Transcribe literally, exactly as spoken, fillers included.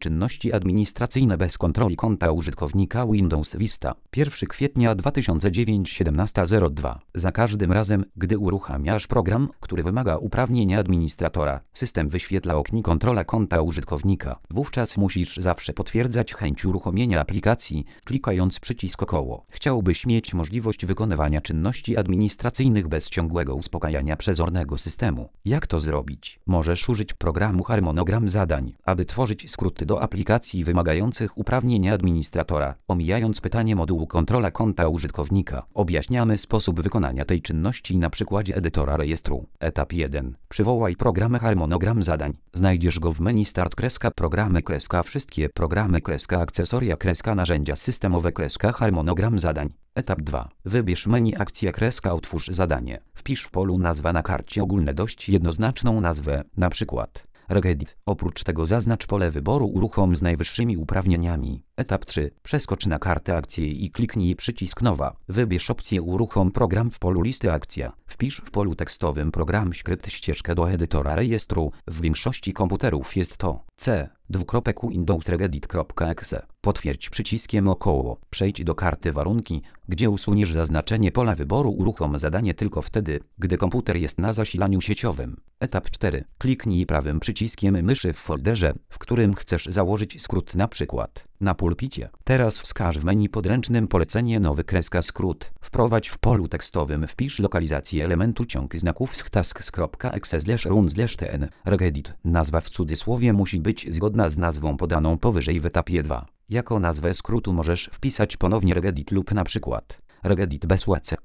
czynności administracyjne bez kontroli konta użytkownika Windows Vista. pierwszego kwietnia dwa tysiące dziewięć siedemnaście zero dwa. Za każdym razem, gdy uruchamiasz program, który wymaga uprawnienia administratora, system wyświetla okno kontrola konta użytkownika. Wówczas musisz zawsze potwierdzać chęć uruchomienia aplikacji, klikając przycisk około. Chciałbyś mieć możliwość wykonywania czynności administracyjnych bez ciągłego uspokajania przezornego systemu. Jak to zrobić? Możesz użyć programu Harmonogram Zadań, aby tworzyć skróty do aplikacji wymagających uprawnienia administratora, omijając pytanie modułu kontrola konta użytkownika. Objaśniamy sposób wykonania tej czynności na przykładzie edytora rejestru. Etap jeden. Przywołaj program Harmonogram Zadań. Znajdziesz go w menu Start kreska Programy kreska Wszystkie programy kreska Akcesoria kreska Narzędzia systemowe kreska Harmonogram Zadań. Etap dwa. Wybierz menu Akcja kreska Otwórz zadanie. Wpisz w polu nazwa na karcie ogólne dość jednoznaczną nazwę, na przykład Regedit. Oprócz tego zaznacz pole wyboru Uruchom z najwyższymi uprawnieniami. Etap trzy. Przeskocz na kartę akcję i kliknij przycisk Nowa. Wybierz opcję Uruchom program w polu Listy akcja. Wpisz w polu tekstowym program skrypt ścieżkę do edytora rejestru. W większości komputerów jest to C. Dwukropek Windows Regedit kropka E X E. Potwierdź przyciskiem około. Przejdź do karty Warunki, gdzie usuniesz zaznaczenie pola wyboru Uruchom zadanie tylko wtedy, gdy komputer jest na zasilaniu sieciowym. Etap cztery. Kliknij prawym przyciskiem myszy w folderze, w którym chcesz założyć skrót, na przykład na pulpicie. Teraz wskaż w menu podręcznym polecenie nowy kreska skrót. Wprowadź w polu tekstowym wpisz lokalizację elementu ciąg znaków z tasks.exe slash run slash tn. Regedit. Nazwa w cudzysłowie musi być zgodna z nazwą podaną powyżej w etapie dwa. Jako nazwę skrótu możesz wpisać ponownie Regedit lub na przykład Regedit bez łace.